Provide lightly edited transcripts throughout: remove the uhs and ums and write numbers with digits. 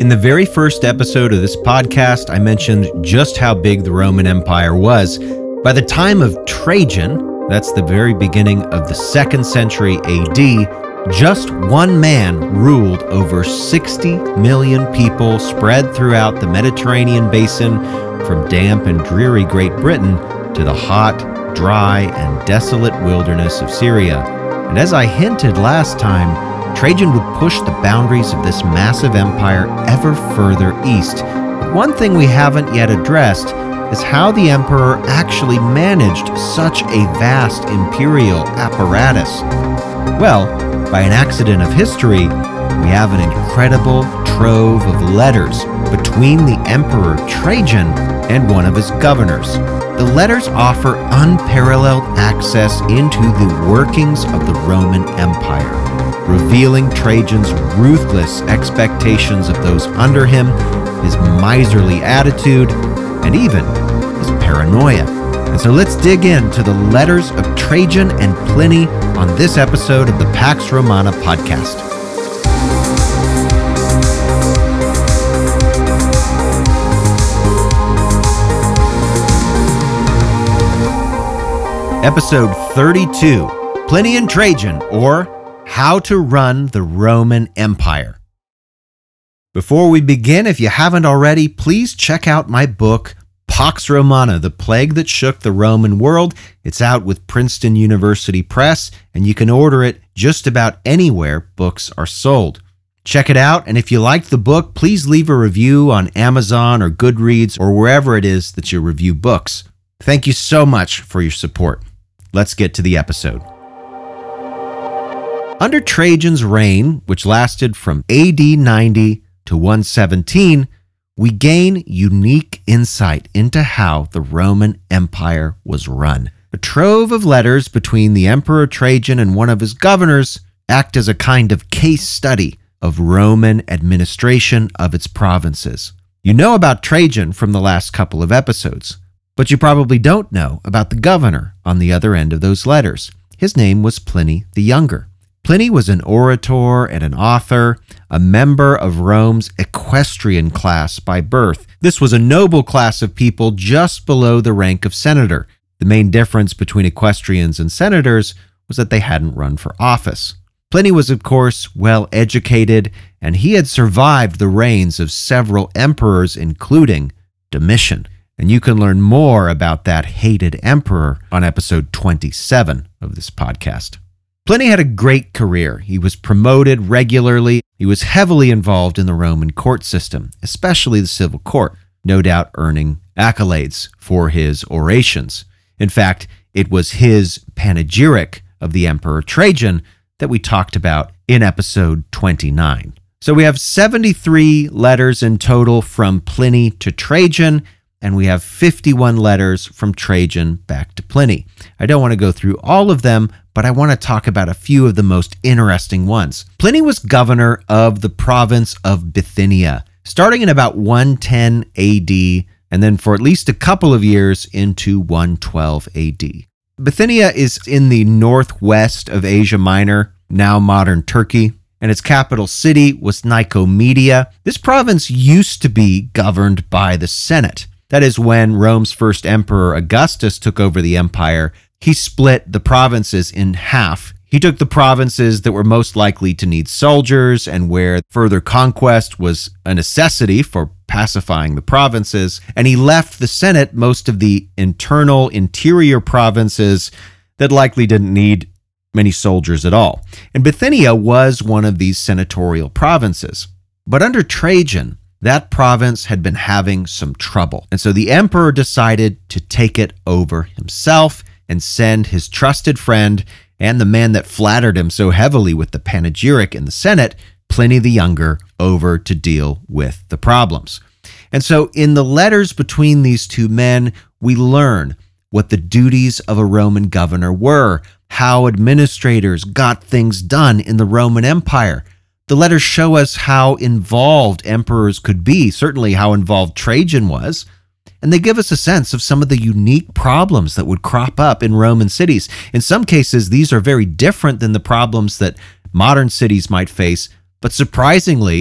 In the very first episode of this podcast, I mentioned just how big the Roman Empire was. By the time of Trajan, that's the very beginning of the 2nd century AD, just one man ruled over 60 million people spread throughout the Mediterranean basin, from damp and dreary Great Britain to the hot, dry, and desolate wilderness of Syria. And as I hinted last time, Trajan would push the boundaries of this massive empire ever further east. But one thing we haven't yet addressed is how the emperor actually managed such a vast imperial apparatus. Well, by an accident of history, we have an incredible trove of letters between the Emperor Trajan and one of his governors. The letters offer unparalleled access into the workings of the Roman Empire, revealing Trajan's ruthless expectations of those under him, his miserly attitude, and even his paranoia. And so let's dig into the letters of Trajan and Pliny on this episode of the Pax Romana podcast. Episode 32, Pliny and Trajan, or How to Run the Roman Empire. Before we begin, if you haven't already, please check out my book, Pax Romana, The Plague That Shook the Roman World. It's out with Princeton University Press, and you can order it just about anywhere books are sold. Check it out, and if you liked the book, please leave a review on Amazon or Goodreads or wherever it is that you review books. Thank you so much for your support. Let's get to the episode. Under Trajan's reign, which lasted from AD 90 to 117, we gain unique insight into how the Roman Empire was run. A trove of letters between the Emperor Trajan and one of his governors act as a kind of case study of Roman administration of its provinces. You know about Trajan from the last couple of episodes, but you probably don't know about the governor on the other end of those letters. His name was Pliny the Younger. Pliny was an orator and an author, a member of Rome's equestrian class by birth. This was a noble class of people just below the rank of senator. The main difference between equestrians and senators was that they hadn't run for office. Pliny was, of course, well educated, and he had survived the reigns of several emperors, including Domitian. And you can learn more about that hated emperor on episode 27 of this podcast. Pliny had a great career. He was promoted regularly. He was heavily involved in the Roman court system, especially the civil court, no doubt earning accolades for his orations. In fact, it was his panegyric of the Emperor Trajan that we talked about in episode 29. So we have 73 letters in total from Pliny to Trajan, and we have 51 letters from Trajan back to Pliny. I don't want to go through all of them, but I want to talk about a few of the most interesting ones. Pliny was governor of the province of Bithynia, starting in about 110 AD, and then for at least a couple of years into 112 AD. Bithynia is in the northwest of Asia Minor, now modern Turkey, and its capital city was Nicomedia. This province used to be governed by the Senate. That is, when Rome's first emperor, Augustus, took over the empire, he split the provinces in half. He took the provinces that were most likely to need soldiers and where further conquest was a necessity for pacifying the provinces, and he left the Senate most of the interior provinces that likely didn't need many soldiers at all. And Bithynia was one of these senatorial provinces. But under Trajan, that province had been having some trouble. And so the emperor decided to take it over himself and send his trusted friend and the man that flattered him so heavily with the panegyric in the Senate, Pliny the Younger, over to deal with the problems. And so in the letters between these two men, we learn what the duties of a Roman governor were, how administrators got things done in the Roman Empire. The letters show us how involved emperors could be, certainly how involved Trajan was, and they give us a sense of some of the unique problems that would crop up in Roman cities. In some cases, these are very different than the problems that modern cities might face, but surprisingly,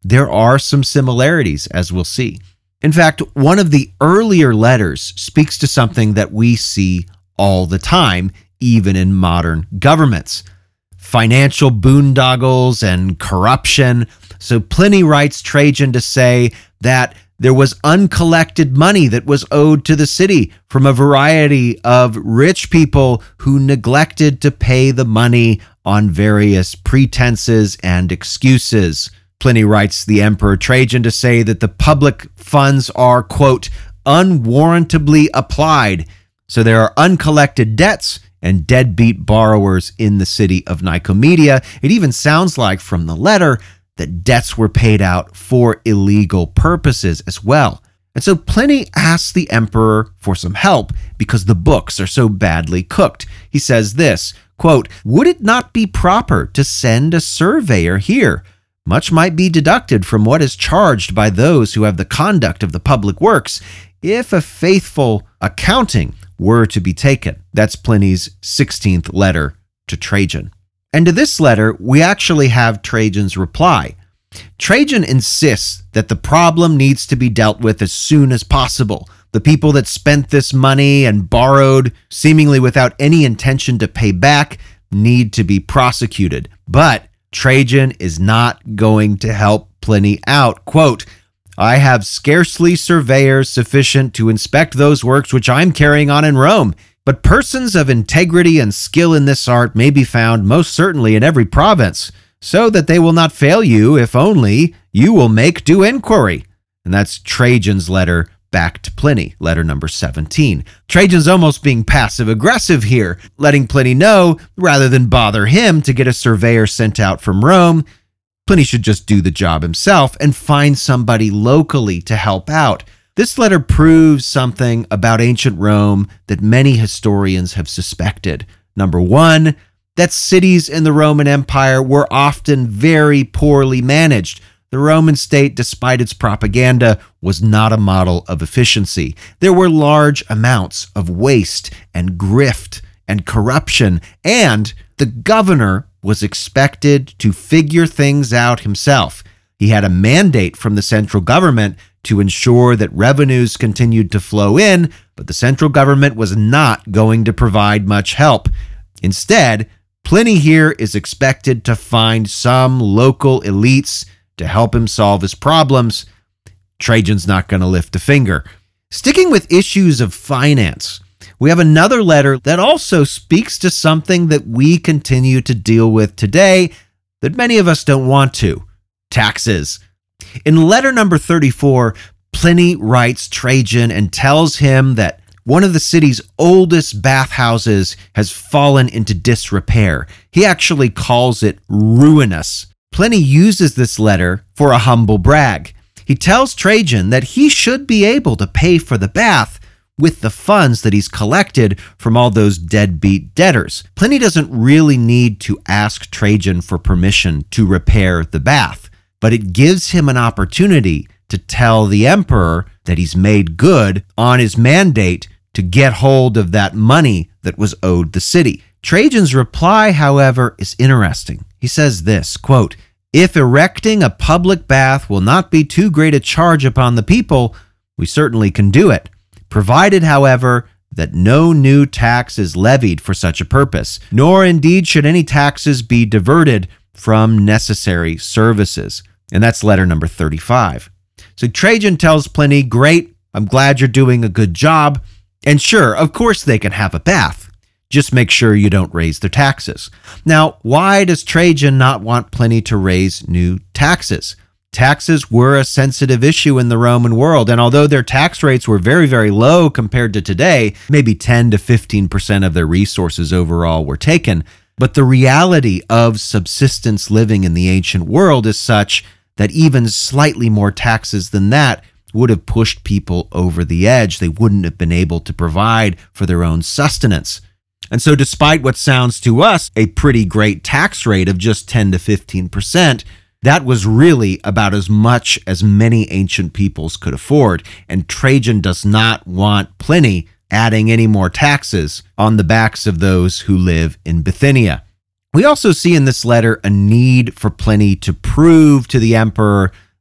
there are some similarities, as we'll see. In fact, one of the earlier letters speaks to something that we see all the time, even in modern governments: financial boondoggles and corruption. So Pliny writes Trajan to say that there was uncollected money that was owed to the city from a variety of rich people who neglected to pay the money on various pretenses and excuses. Pliny writes the Emperor Trajan to say that the public funds are, quote, unwarrantably applied. So there are uncollected debts and deadbeat borrowers in the city of Nicomedia. It even sounds like from the letter that debts were paid out for illegal purposes as well. And so Pliny asks the emperor for some help because the books are so badly cooked. He says this, quote, would it not be proper to send a surveyor here? Much might be deducted from what is charged by those who have the conduct of the public works, if a faithful accounting were to be taken. That's Pliny's 16th letter to Trajan. And to this letter, we actually have Trajan's reply. Trajan insists that the problem needs to be dealt with as soon as possible. The people that spent this money and borrowed, seemingly without any intention to pay back, need to be prosecuted. But Trajan is not going to help Pliny out. Quote, I have scarcely surveyors sufficient to inspect those works which I'm carrying on in Rome. But persons of integrity and skill in this art may be found most certainly in every province, so that they will not fail you if only you will make due inquiry. And that's Trajan's letter back to Pliny, letter number 17. Trajan's almost being passive-aggressive here, letting Pliny know, rather than bother him to get a surveyor sent out from Rome, Pliny should just do the job himself and find somebody locally to help out. This letter proves something about ancient Rome that many historians have suspected. Number one, that cities in the Roman Empire were often very poorly managed. The Roman state, despite its propaganda, was not a model of efficiency. There were large amounts of waste and grift and corruption, and the governor was expected to figure things out himself. He had a mandate from the central government to ensure that revenues continued to flow in, but the central government was not going to provide much help. Instead, Pliny here is expected to find some local elites to help him solve his problems. Trajan's not going to lift a finger. Sticking with issues of finance, we have another letter that also speaks to something that we continue to deal with today that many of us don't want to: taxes. In letter number 34, Pliny writes Trajan and tells him that one of the city's oldest bathhouses has fallen into disrepair. He actually calls it ruinous. Pliny uses this letter for a humble brag. He tells Trajan that he should be able to pay for the bath with the funds that he's collected from all those deadbeat debtors. Pliny doesn't really need to ask Trajan for permission to repair the bath, but it gives him an opportunity to tell the emperor that he's made good on his mandate to get hold of that money that was owed the city. Trajan's reply, however, is interesting. He says this, quote, if erecting a public bath will not be too great a charge upon the people, we certainly can do it, provided, however, that no new tax is levied for such a purpose, nor indeed should any taxes be diverted from necessary services. And that's letter number 35. So Trajan tells Pliny, great, I'm glad you're doing a good job. And sure, of course they can have a bath. Just make sure you don't raise their taxes. Now, why does Trajan not want Pliny to raise new taxes? Taxes were a sensitive issue in the Roman world, and although their tax rates were very, very low compared to today, maybe 10 to 15% of their resources overall were taken, but the reality of subsistence living in the ancient world is such that even slightly more taxes than that would have pushed people over the edge. They wouldn't have been able to provide for their own sustenance. And so despite what sounds to us a pretty great tax rate of just 10 to 15%, that was really about as much as many ancient peoples could afford. And Trajan does not want Pliny adding any more taxes on the backs of those who live in Bithynia. We also see in this letter a need for Pliny to prove to the emperor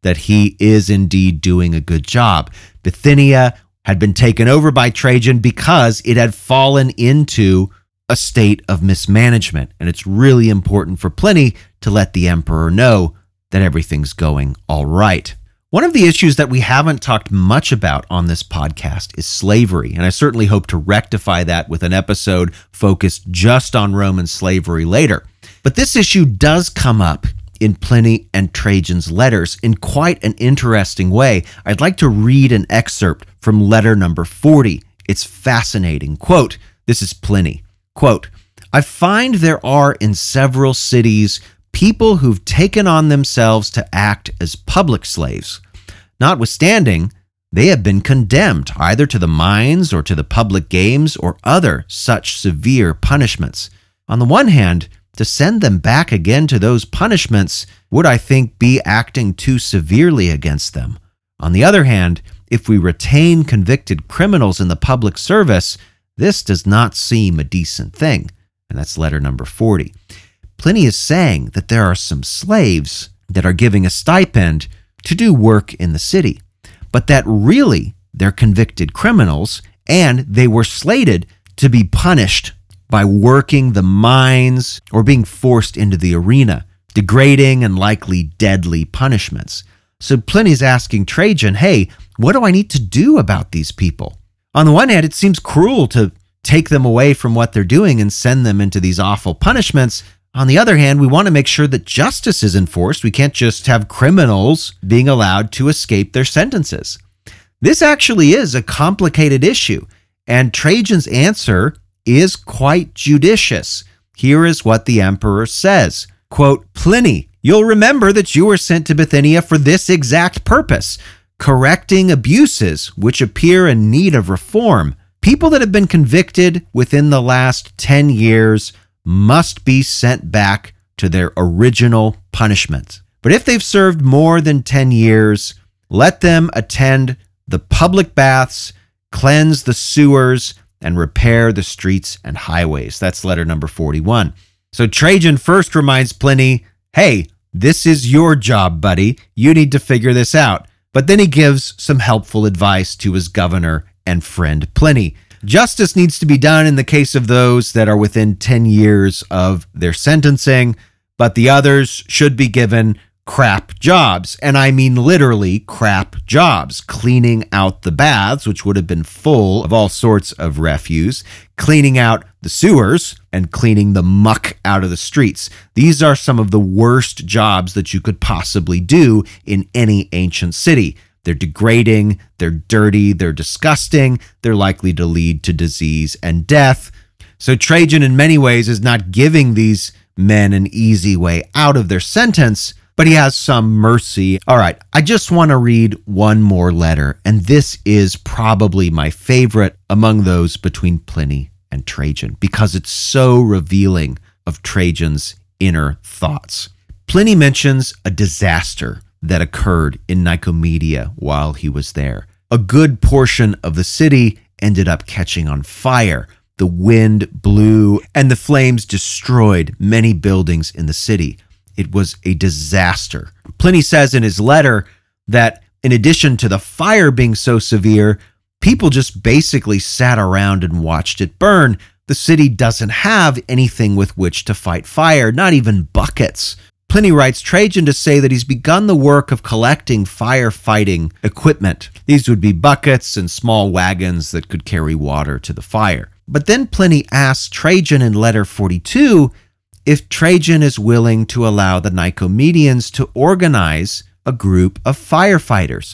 that he is indeed doing a good job. Bithynia had been taken over by Trajan because it had fallen into a state of mismanagement. And it's really important for Pliny to let the emperor know that everything's going all right. One of the issues that we haven't talked much about on this podcast is slavery, and I certainly hope to rectify that with an episode focused just on Roman slavery later. But this issue does come up in Pliny and Trajan's letters in quite an interesting way. I'd like to read an excerpt from letter number 40. It's fascinating. Quote, this is Pliny. Quote, I find there are in several cities people who've taken on themselves to act as public slaves. Notwithstanding, they have been condemned either to the mines or to the public games or other such severe punishments. On the one hand, to send them back again to those punishments would, I think, be acting too severely against them. On the other hand, if we retain convicted criminals in the public service, this does not seem a decent thing. And that's letter number 40. Pliny is saying that there are some slaves that are giving a stipend to do work in the city, but that really they're convicted criminals and they were slated to be punished by working the mines or being forced into the arena, degrading and likely deadly punishments. So Pliny's asking Trajan, hey, what do I need to do about these people? On the one hand, it seems cruel to take them away from what they're doing and send them into these awful punishments. On the other hand, we want to make sure that justice is enforced. We can't just have criminals being allowed to escape their sentences. This actually is a complicated issue, and Trajan's answer is quite judicious. Here is what the emperor says. Quote, Pliny, you'll remember that you were sent to Bithynia for this exact purpose, correcting abuses which appear in need of reform. People that have been convicted within the last 10 years must be sent back to their original punishment. But if they've served more than 10 years, let them attend the public baths, cleanse the sewers, and repair the streets and highways. That's letter number 41. So Trajan first reminds Pliny, hey, this is your job, buddy. You need to figure this out. But then he gives some helpful advice to his governor and friend Pliny. Justice needs to be done in the case of those that are within 10 years of their sentencing, but the others should be given crap jobs. And I mean literally crap jobs. Cleaning out the baths, which would have been full of all sorts of refuse, cleaning out the sewers, and cleaning the muck out of the streets. These are some of the worst jobs that you could possibly do in any ancient city. They're degrading, they're dirty, they're disgusting, they're likely to lead to disease and death. So Trajan in many ways is not giving these men an easy way out of their sentence, but he has some mercy. All right, I just want to read one more letter, and this is probably my favorite among those between Pliny and Trajan because it's so revealing of Trajan's inner thoughts. Pliny mentions a disaster that occurred in Nicomedia while he was there. A good portion of the city ended up catching on fire. The wind blew and the flames destroyed many buildings in the city. It was a disaster. Pliny says in his letter that in addition to the fire being so severe, people just basically sat around and watched it burn. The city doesn't have anything with which to fight fire, not even buckets. Pliny writes Trajan to say that he's begun the work of collecting firefighting equipment. These would be buckets and small wagons that could carry water to the fire. But then Pliny asks Trajan in letter 42 if Trajan is willing to allow the Nicomedians to organize a group of firefighters,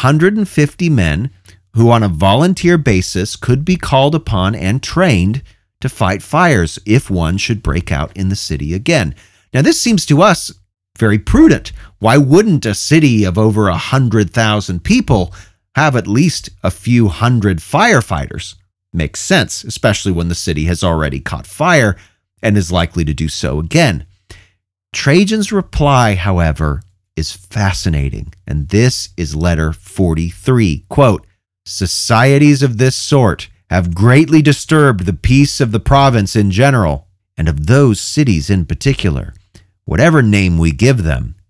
150 men who on a volunteer basis could be called upon and trained to fight fires if one should break out in the city again. Now, this seems to us very prudent. Why wouldn't a city of over 100,000 people have at least a few hundred firefighters? Makes sense, especially when the city has already caught fire and is likely to do so again. Trajan's reply, however, is fascinating, and this is letter 43. Quote, societies of this sort have greatly disturbed the peace of the province in general, and of those cities in particular. Whatever name we give them,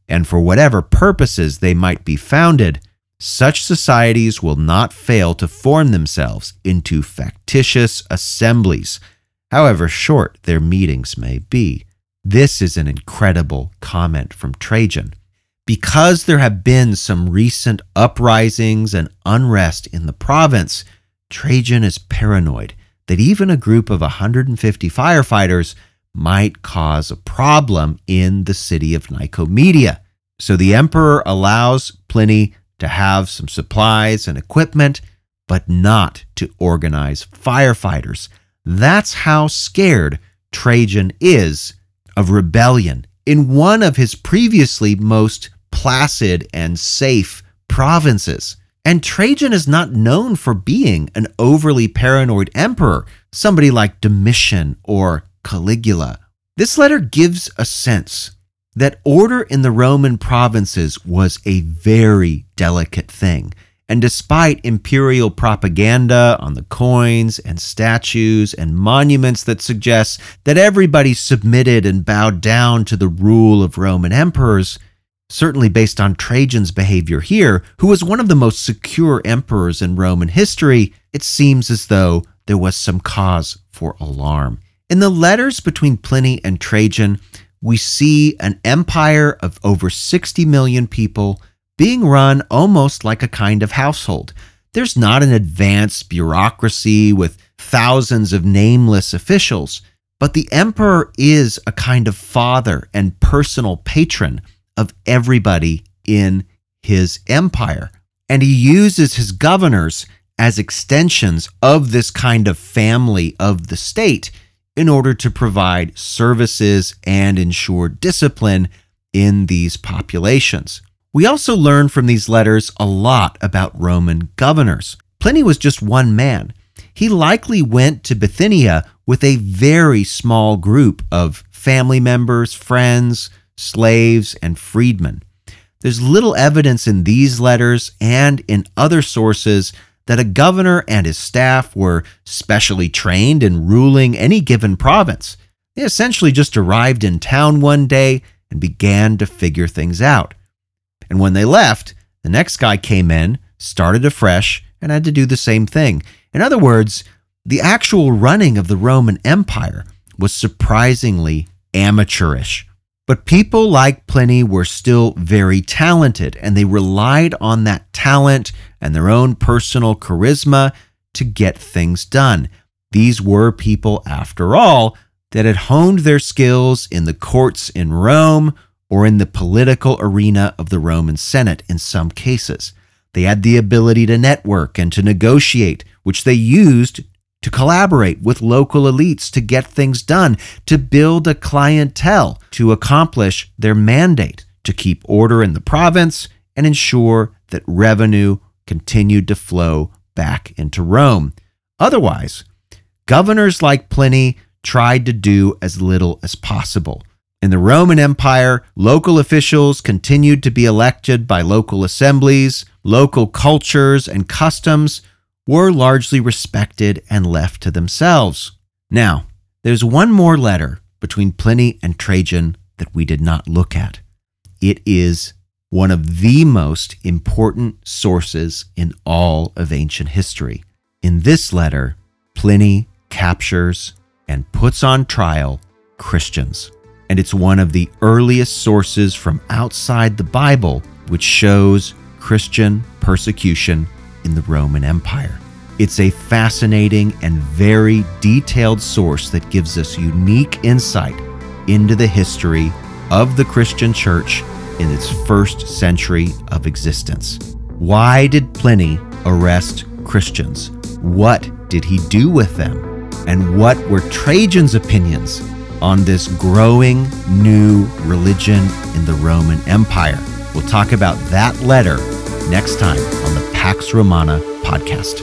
and for whatever purposes they might be founded, such societies will not fail to form themselves into factitious assemblies, however short their meetings may be. This is an incredible comment from Trajan. Because there have been some recent uprisings and unrest in the province, Trajan is paranoid that even a group of 150 firefighters might cause a problem in the city of Nicomedia. So the emperor allows Pliny to have some supplies and equipment, but not to organize firefighters. That's how scared Trajan is of rebellion in one of his previously most placid and safe provinces. And Trajan is not known for being an overly paranoid emperor, somebody like Domitian or Caligula. This letter gives a sense that order in the Roman provinces was a very delicate thing. And despite imperial propaganda on the coins and statues and monuments that suggest that everybody submitted and bowed down to the rule of Roman emperors, certainly based on Trajan's behavior here, who was one of the most secure emperors in Roman history, it seems as though there was some cause for alarm. In the letters between Pliny and Trajan, we see an empire of over 60 million people being run almost like a kind of household. There's not an advanced bureaucracy with thousands of nameless officials, but the emperor is a kind of father and personal patron of everybody in his empire. And he uses his governors as extensions of this kind of family of the state in order to provide services and ensure discipline in these populations. We also learn from these letters a lot about Roman governors. Pliny was just one man. He likely went to Bithynia with a very small group of family members, friends, slaves, and freedmen. There's little evidence in these letters and in other sources that a governor and his staff were specially trained in ruling any given province. They essentially just arrived in town one day and began to figure things out. And when they left, the next guy came in, started afresh, and had to do the same thing. In other words, the actual running of the Roman Empire was surprisingly amateurish. But people like Pliny were still very talented, and they relied on that talent and their own personal charisma to get things done. These were people, after all, that had honed their skills in the courts in Rome or in the political arena of the Roman Senate in some cases. They had the ability to network and to negotiate, which they used to collaborate with local elites to get things done, to build a clientele, to accomplish their mandate, to keep order in the province and ensure that revenue continued to flow back into Rome. Otherwise, governors like Pliny tried to do as little as possible. In the Roman Empire, local officials continued to be elected by local assemblies. Local cultures and customs were largely respected and left to themselves. Now, there's one more letter between Pliny and Trajan that we did not look at. It is one of the most important sources in all of ancient history. In this letter, Pliny captures and puts on trial Christians. And it's one of the earliest sources from outside the Bible which shows Christian persecution in the Roman Empire. It's a fascinating and very detailed source that gives us unique insight into the history of the Christian church in its first century of existence. Why did Pliny arrest Christians? What did he do with them? And what were Trajan's opinions on this growing new religion in the Roman Empire? We'll talk about that letter next time on the Pax Romana podcast.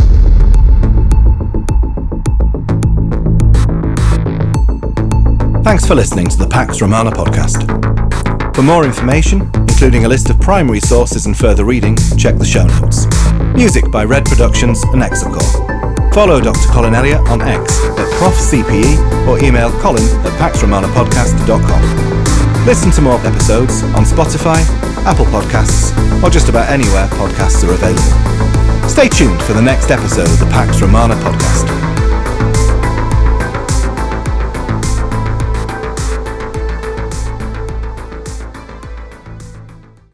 Thanks for listening to the Pax Romana podcast. For more information, including a list of primary sources and further reading, check the show notes. Music by Red Productions and Exelcore. Follow Dr. Colin Elliott on X at ProfCPE or email colin@paxromanapodcast.com. Listen to more episodes on Spotify, Apple Podcasts, or just about anywhere podcasts are available. Stay tuned for the next episode of the Pax Romana podcast.